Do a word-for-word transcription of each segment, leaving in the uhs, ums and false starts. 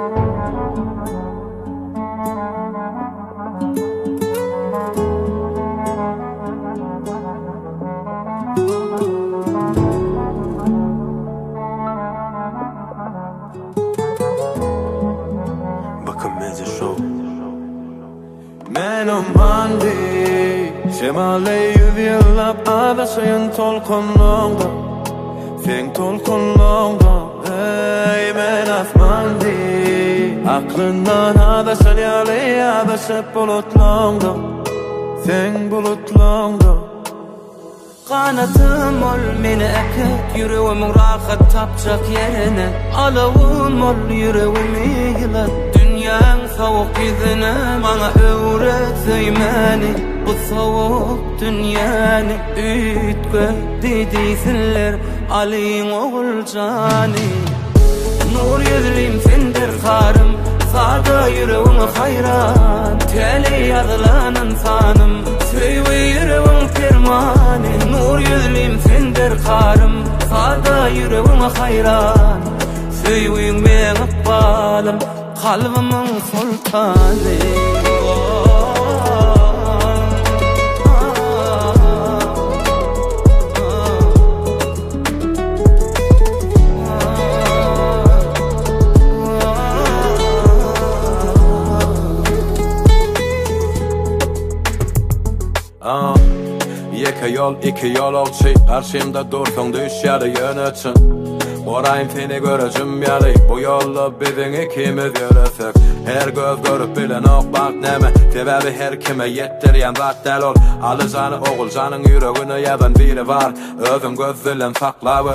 Menom handi Şemale yüz yıllap adasayın tolkunluğda Sen tolkunluğda Ey men asmandi Aklından adasan yali adasıp bulutluğda Sen bulutluğda Kanatım ol meni ekip yüreğimin rahat tapacak yerine Alavum ol yüreğimi yılat Dünyan soğuk yüzüne bana öğret zeymeni Bu soğuk dünyanı ütgö dediysinler Ali'in oğul cani Nur yüzlüm sendir karım Sada yüreğime hayran Teli yazılan insanım Söyle yüreğim firmani Nur yüzlüm sendir karım Sada yüreğime hayran Söyle ben akbalım Kalbimin sultanı Ah, yeke yol, iki yol olçi Karşımda dursun düşyarı yönetsin Orayın seni görəcüm yari Bu yolla bizim ikimiz yürüsük Her göz görüp bilen ok bak neme Sebebi her kime yettiriyen vaddel ol Alıcanı oğulcanın yüreğini yazan biri var Özüm gözlülen saklavır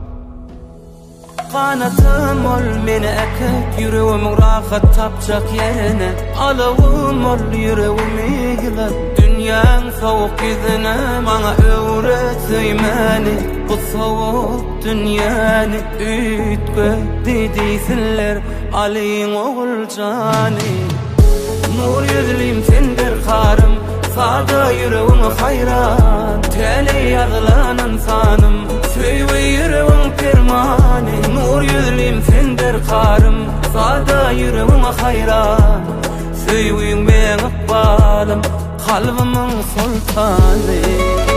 Kanatım ol meni ekip yüreğimin rahat tapacak yerine Alavum ol yüreğimi yılat Dünyan soğuk yüzüne bana öğret zeymeni Bu soğuk dünyanı ütgö dediysinler Ali'in oğul cani Nur yüzlüm sendir karım Sada yüreğime hayran Teli yazılan insanım Söyle yüreğim firmani Nur yüzlüm sendir karım Sada yüreğime hayran Söyle ben akbalım Kalbimin sultanı